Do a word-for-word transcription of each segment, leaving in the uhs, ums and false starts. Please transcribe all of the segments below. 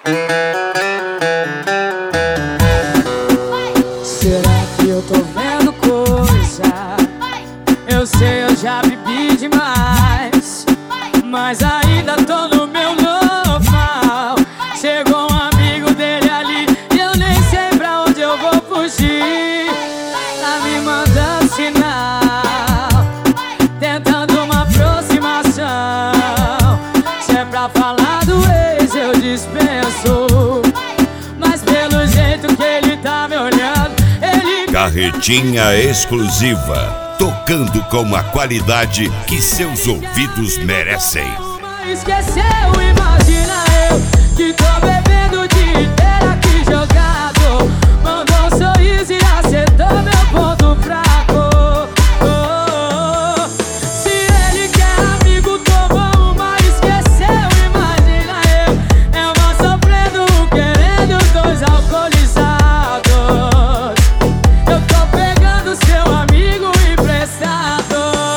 Será que eu tô vendo coisa? Eu sei, eu já bebi demais, mas ainda tô no meu normal. Chegou um amigo dele ali e eu nem sei pra onde eu vou fugir. Tá me mandando sinal, tentando uma aproximação. Se é pra falar do ex eu dispenso, mas pelo jeito que ele tá me olhando, ele... Carretinha exclusiva, tocando com a qualidade que seus ouvidos merecem. Esqueceu, imagina eu que tô bebendo o dia inteiro aqui jogado. Mandou um sorriso e acertou meu ponto fraco. Oh, oh, oh. Se ele quer amigo, tomou uma, esqueceu, imagina eu. É uma sofrendo, um querendo, os dois alcoolizados. Eu tô pegando seu amigo emprestado.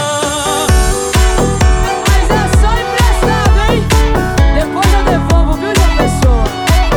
Mas é só emprestado, hein? Depois eu devolvo, viu, João Pessoa?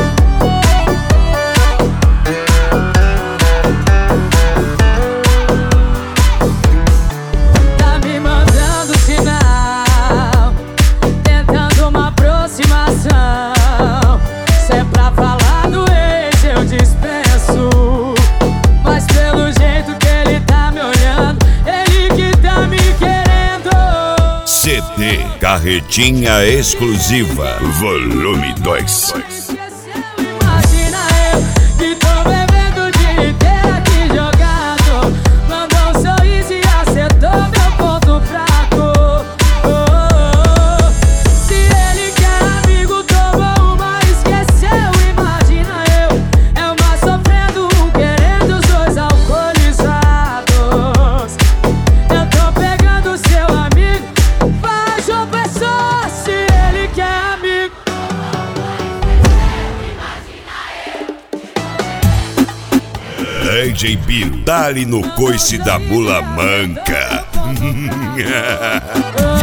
Tá me mandando sinal, tentando uma aproximação. Se é pra falar do ex eu dispenso, mas pelo jeito que ele tá me olhando, ele que tá me querendo. C D Carretinha exclusiva, volume dois. Esqueceu, imagina eu que tô bebendo o dia inteiro aqui jogado. Mandou um sorriso e acertou meu ponto fraco. Oh, oh, oh. Se ele quer amigo, tomou uma, esqueceu, imagina eu. É uma sofrendo, um querendo, os dois alcoolizados. Eu tô pegando seu amigo, vai, João Pessoa, se ele quer amigo. D J Bill, dá-lhe no coice da mula manca. Oh,